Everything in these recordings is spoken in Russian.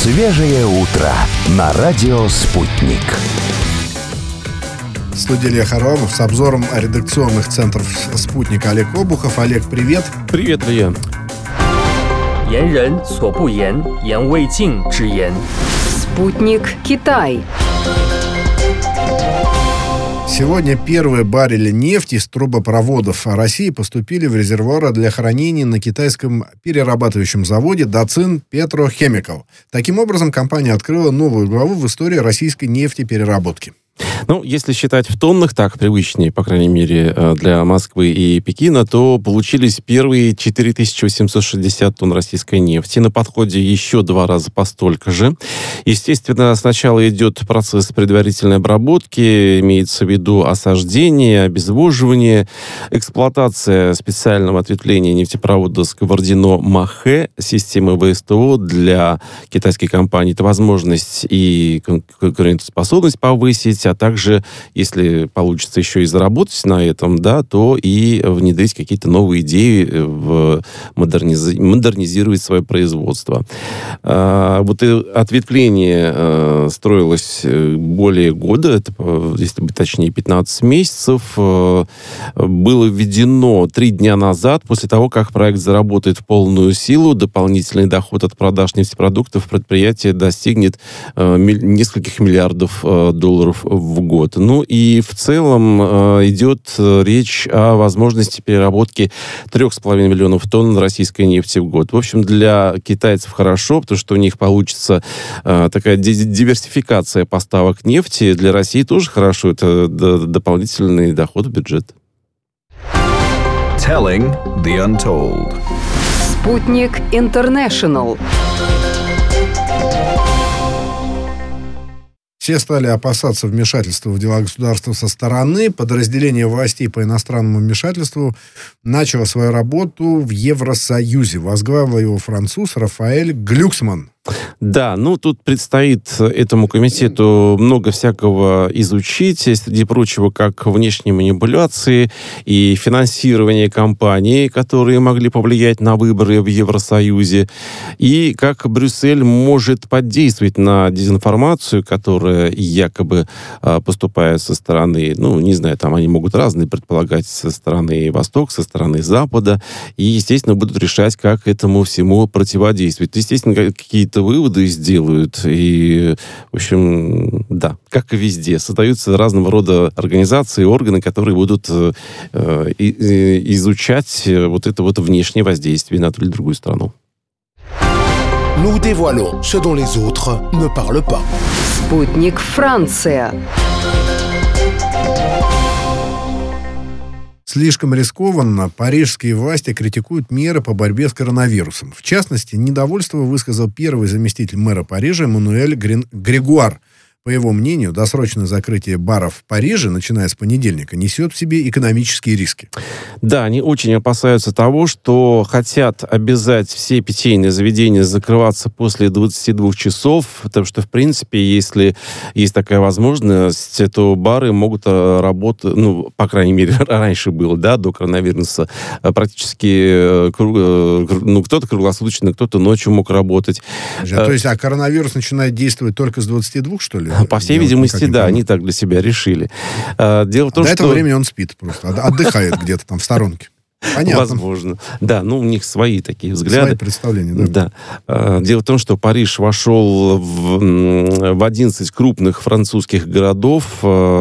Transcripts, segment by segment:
Свежее утро на радио «Спутник». В студии Илья Харламов с обзором редакционных центров «Спутника» Олег Обухов. Олег, привет. Привет, Илья. 言人所不言，言未尽之言。 Спутник Китай. Сегодня первые баррели нефти с трубопроводов России поступили в резервуары для хранения на китайском перерабатывающем заводе Дацин Петрохемикал. Таким образом, компания открыла новую главу в истории российской нефтепереработки. Ну, если считать в тоннах, так привычнее, по крайней мере, для Москвы и Пекина, то получились первые 4860 тонн российской нефти. На подходе еще 2 раза по столько же. Естественно, сначала идет процесс предварительной обработки, имеется в виду осаждение, обезвоживание, эксплуатация специального ответвления нефтепровода Сковородино-Махэ, системы ВСТО для китайской компании. Это возможность и конкурентоспособность повысить, а также, если получится еще и заработать на этом, да, то и внедрить какие-то новые идеи, модернизировать свое производство. Вот ответвление строилось более года, это, если быть точнее, 15 месяцев. Было введено 3 дня назад, после того, как проект заработает в полную силу. Дополнительный доход от продаж нефтепродуктов предприятие достигнет нескольких миллиардов долларов в год. Ну и в целом идет речь о возможности переработки 3,5 миллионов тонн российской нефти в год. В общем, для китайцев хорошо, потому что у них получится такая диверсификация поставок нефти. Для России тоже хорошо. Это дополнительный доход в бюджет. Telling the Untold. Спутник Интернешнл. Все стали опасаться вмешательства в дела государства со стороны. Подразделение властей по иностранному вмешательству начало свою работу в Евросоюзе. Возглавил его француз Рафаэль Глюксман. Да, ну тут предстоит этому комитету много всякого изучить, среди прочего, как внешние манипуляции и финансирование кампаний, которые могли повлиять на выборы в Евросоюзе, и как Брюссель может подействовать на дезинформацию, которая якобы поступает со стороны, ну, не знаю, там они могут разные предполагать, со стороны Востока, со стороны Запада, и, естественно, будут решать, как этому всему противодействовать. Естественно, какие-то выводы сделают. И, в общем, да, как и везде, создаются разного рода организации, органы, которые будут изучать вот это вот внешнее воздействие на ту или другую страну. Nous dévoilons ce dont les autres ne parlent pas. Спутник Франция. Слишком рискованно парижские власти критикуют меры по борьбе с коронавирусом. В частности, недовольство высказал первый заместитель мэра Парижа Эммануэль Грегуар. По его мнению, досрочное закрытие баров в Париже, начиная с понедельника, несет в себе экономические риски. Да, они очень опасаются того, что хотят обязать все питейные заведения закрываться после 22 часов, потому что, в принципе, если есть такая возможность, то бары могут работать, ну, по крайней мере, раньше было, да, до коронавируса, практически, ну, кто-то круглосуточно, кто-то ночью мог работать. То есть, коронавирус начинает действовать только с 22, что ли? По всей видимости, да, они так для себя решили. Дело в том, до этого времени он спит просто, отдыхает где-то там в сторонке. Понятно. Возможно. Да, ну, у них свои такие взгляды. Свои представления, да. Да. Дело в том, что Париж вошел в 11 крупных французских городов,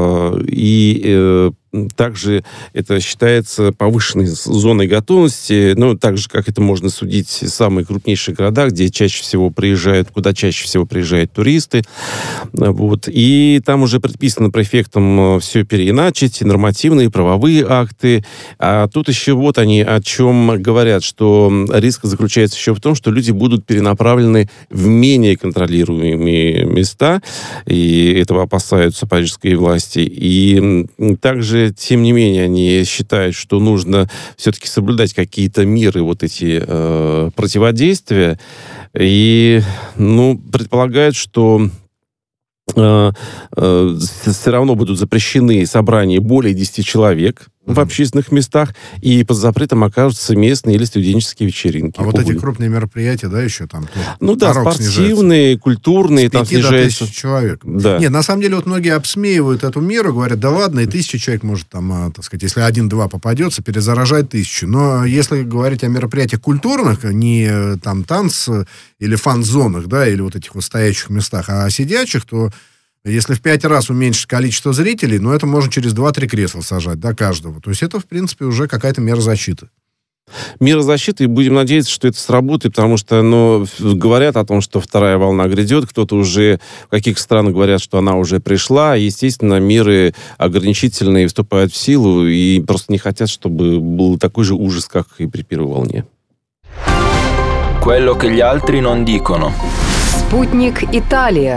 и также это считается повышенной зоной готовности, ну, так же, как это можно судить, самые крупнейшие города, где чаще всего приезжают, куда чаще всего приезжают туристы. Вот. И там уже предписано префектам все переиначить, нормативные, правовые акты. А тут еще вот они о чем говорят, что риск заключается еще в том, что люди будут перенаправлены в менее контролируемые места, и этого опасаются парижские власти. И также, тем не менее, они считают, что нужно все-таки соблюдать какие-то меры, вот эти противодействия, и, ну, предполагают, что все равно будут запрещены собрания более 10 человек. в общественных местах, и под запретом окажутся местные или студенческие вечеринки. А вот эти крупные мероприятия, да, еще там? Ну да, спортивные, культурные, там снижается. До 1000 человек. Да. Нет, на самом деле вот многие обсмеивают эту меру, говорят, да ладно, и 1000 человек может там, так сказать, если 1-2 попадется, перезаражать 1000. Но если говорить о мероприятиях культурных, не там танц или фан-зонах, да, или вот этих вот стоячих местах, а сидячих, то если в 5 раз уменьшить количество зрителей, ну, это можно через 2-3 кресла сажать, да, каждого. То есть это, в принципе, уже какая-то мера защиты. Мера защиты, и будем надеяться, что это сработает, потому что, говорят о том, что вторая волна грядет, кто-то уже, в каких странах говорят, что она уже пришла, и, естественно, меры ограничительные вступают в силу, и просто не хотят, чтобы был такой же ужас, как и при первой волне. Quello che gli altri non dicono. Спутник Италия.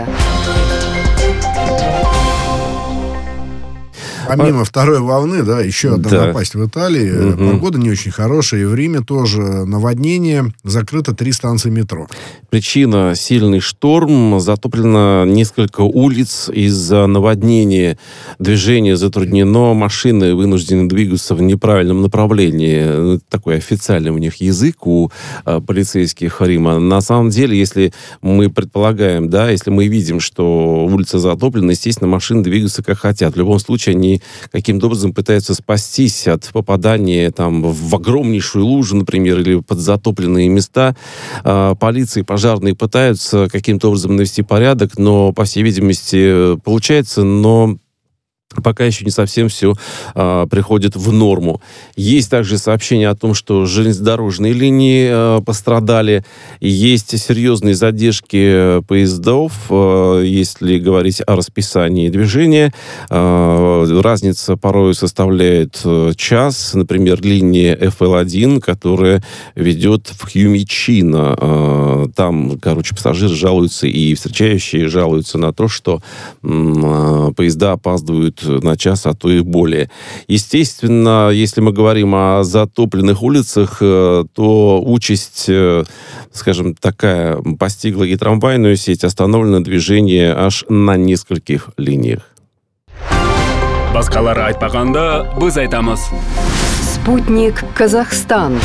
Помимо второй волны, да, еще одна напасть в Италии. Погода не очень хорошая. И в Риме тоже наводнение. Закрыто 3 станции метро. Причина — сильный шторм. Затоплено несколько улиц из-за наводнения. Движение затруднено. Машины вынуждены двигаться в неправильном направлении. Такой официальный у них язык у полицейских Рима. На самом деле, если мы предполагаем, да, если мы видим, что улица затоплена, естественно, машины двигаются как хотят. В любом случае, они каким-то образом пытаются спастись от попадания там, в огромнейшую лужу, например, или под затопленные места. Полиция и пожарные пытаются каким-то образом навести порядок, но, по всей видимости, получается, но пока еще не совсем все приходит в норму. Есть также сообщение о том, что железнодорожные линии пострадали. Есть серьезные задержки поездов, если говорить о расписании движения. Разница порой составляет час. Например, линия FL1, которая ведет в Фьюмичино. Там, пассажиры жалуются и встречающие жалуются на то, что поезда опаздывают на час, а то и более. Естественно, если мы говорим о затопленных улицах, то участь, скажем, такая постигла и трамвайную сеть, остановлено движение аж на нескольких линиях. Баскалар айтпаганда біз айтамыз. Спутник Казахстан.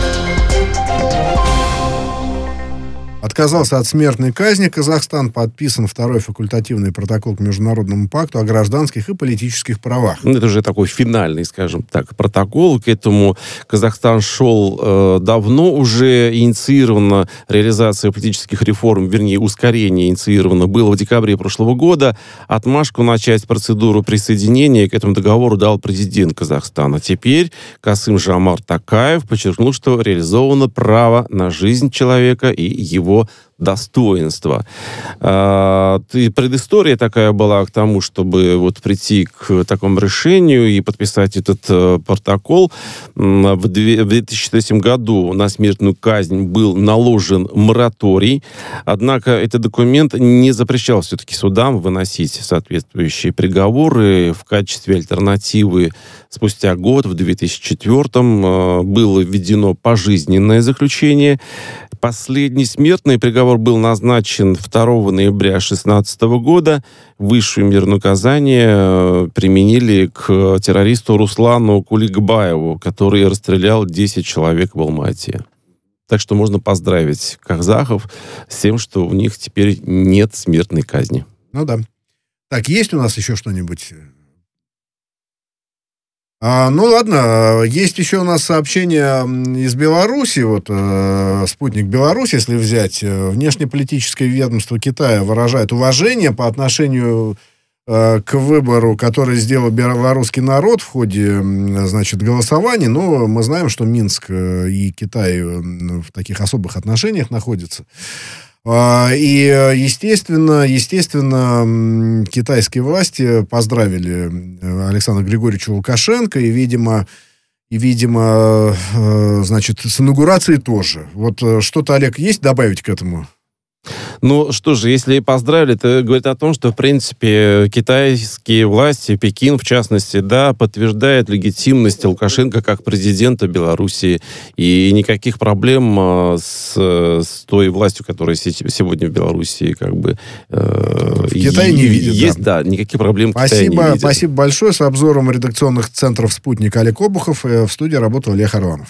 Отказался от смертной казни Казахстан, подписан второй факультативный протокол к Международному пакту о гражданских и политических правах. Это уже такой финальный, скажем так, протокол. К этому Казахстан шел давно уже. Инициирована реализация политических реформ, вернее, ускорение инициировано было в декабре прошлого года. Отмашку начать процедуру присоединения к этому договору дал президент Казахстана. Теперь Касым-Жомарт Токаев подчеркнул, что реализовано право на жизнь человека и его достоинства. Предыстория такая была к тому, чтобы вот прийти к такому решению и подписать этот протокол. В 2003 году на смертную казнь был наложен мораторий, однако этот документ не запрещал все-таки судам выносить соответствующие приговоры. В качестве альтернативы спустя год, в 2004-м, было введено пожизненное заключение. Последний смертный приговор был назначен 2 ноября 2016 года. Высшую меру наказания применили к террористу Руслану Куликбаеву, который расстрелял 10 человек в Алма-Ате. Так что можно поздравить казахов с тем, что у них теперь нет смертной казни. Ну да. Так, есть у нас еще что-нибудь? Ну ладно, есть еще у нас сообщение из Беларуси, вот спутник Беларуси, если взять, внешнеполитическое ведомство Китая выражает уважение по отношению к выбору, который сделал белорусский народ в ходе, значит, голосования, но мы знаем, что Минск и Китай в таких особых отношениях находятся. И, естественно, китайские власти поздравили Александра Григорьевича Лукашенко и, видимо, значит, с инаугурацией тоже. Вот что-то, Олег, есть добавить к этому? Ну, что же, если поздравили, это говорит о том, что, в принципе, китайские власти, Пекин, в частности, да, подтверждает легитимность Лукашенко как президента Белоруссии. И никаких проблем с той властью, которая сегодня в Белоруссии, как бы... в Китае не видит. Есть, да, никаких проблем в Китае не видит. Спасибо большое. С обзором редакционных центров «Спутник» Олег Обухов. В студии работал Олег Харламов.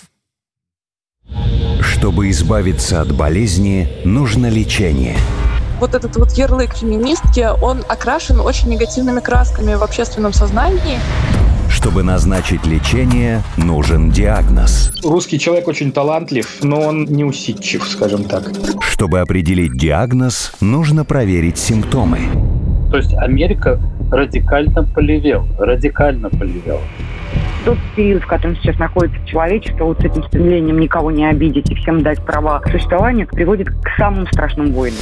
Чтобы избавиться от болезни, нужно лечение. Вот этот вот ярлык феминистки, он окрашен очень негативными красками в общественном сознании. Чтобы назначить лечение, нужен диагноз. Русский человек очень талантлив, но он неусидчив, скажем так. Чтобы определить диагноз, нужно проверить симптомы. То есть Америка радикально полевела. Тот период, в котором сейчас находится человечество, вот с этим стремлением никого не обидеть и всем дать права существования, приводит к самым страшным войнам.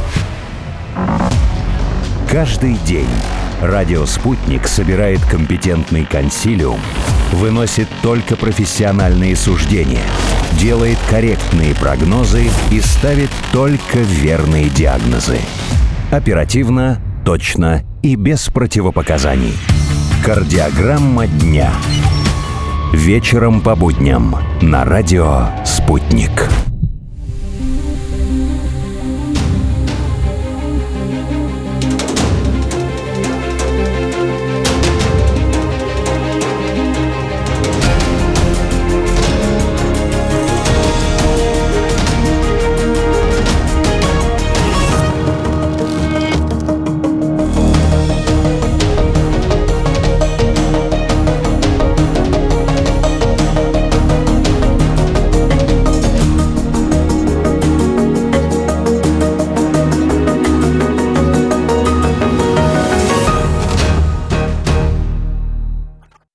Каждый день радио «Спутник» собирает компетентный консилиум, выносит только профессиональные суждения, делает корректные прогнозы и ставит только верные диагнозы. Оперативно, точно и без противопоказаний. Кардиограмма дня. Вечером по будням на радио «Спутник».